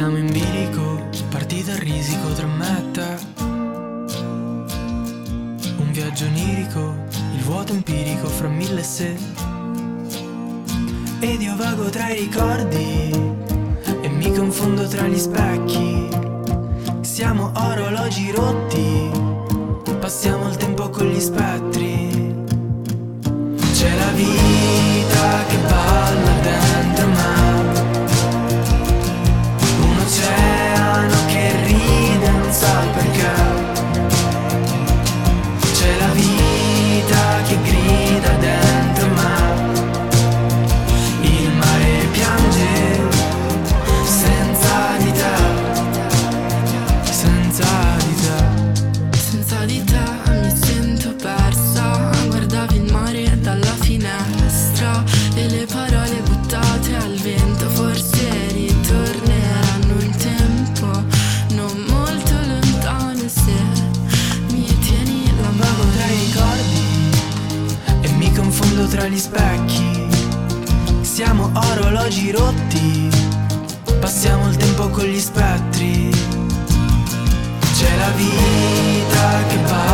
Siamo in bilico, partita a risico tra me e te. Un viaggio onirico, il vuoto empirico fra mille se. Ed io vago tra i ricordi e mi confondo tra gli specchi. Siamo orologi rotti, passiamo il tempo con gli spettri. C'è la vita che balla dentro me, un oceano che ride non sa perché. C'è la vita che grida dentro me, il mare piange senza di te, senza di te. Senza di te mi sento persa. Guardavi il mare dalla finestra e le parole buttate al vento forse ritorneranno in tempo non molto lontano se mi tieni la Vago tra i ricordi e mi confondo tra gli specchi. Siamo orologi rotti, passiamo il tempo con gli spettri. C'è la vita che va